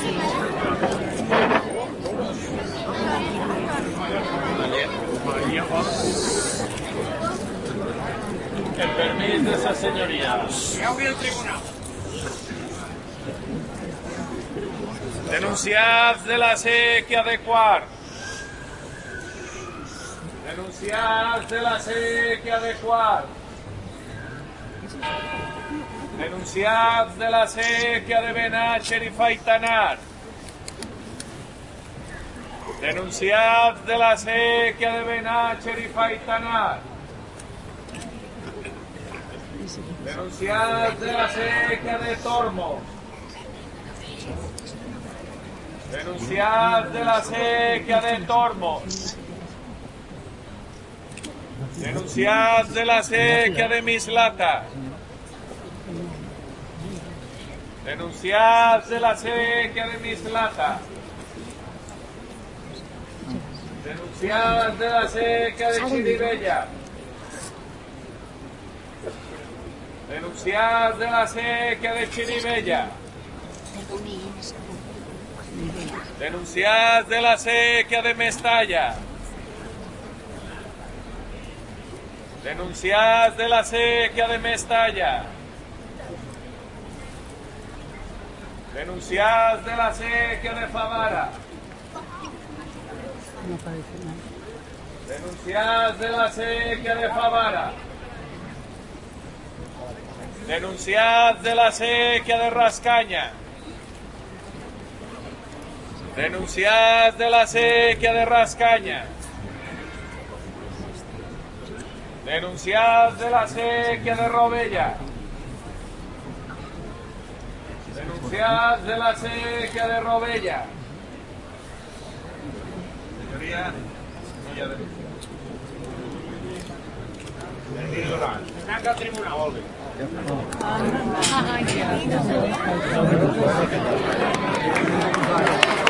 El permiso de esa señoría. el tribunal. Denunciad de la sequía de Cuart. Denunciad de la sequía de Cuart. Denunciad de la sequía de Benacher y Faitanar. Denunciad de la sequía de Benacher y Faitanar. Denunciad de la sequía de Tormos. Denunciad de la sequía de Tormos. Denunciad de la sequía de Mislata. Denunciad de la sequía de Mislata. Denunciad de la sequía de Chiribella. Denunciad de la sequía de Chiribella. Denunciad de la sequía de Mestalla. Denunciad de la sequía de Mestalla. Denunciad de la sequía de Favara. Denunciad de la sequía de Favara. Denunciad de la sequía de Rascaña. Denunciad de la sequía de Rascaña. Denunciad de la sequía de Robella. Denunciad de la sequía de Robella. Señoría, no ya denuncia. Venga al tribunal. Ay, qué lindo.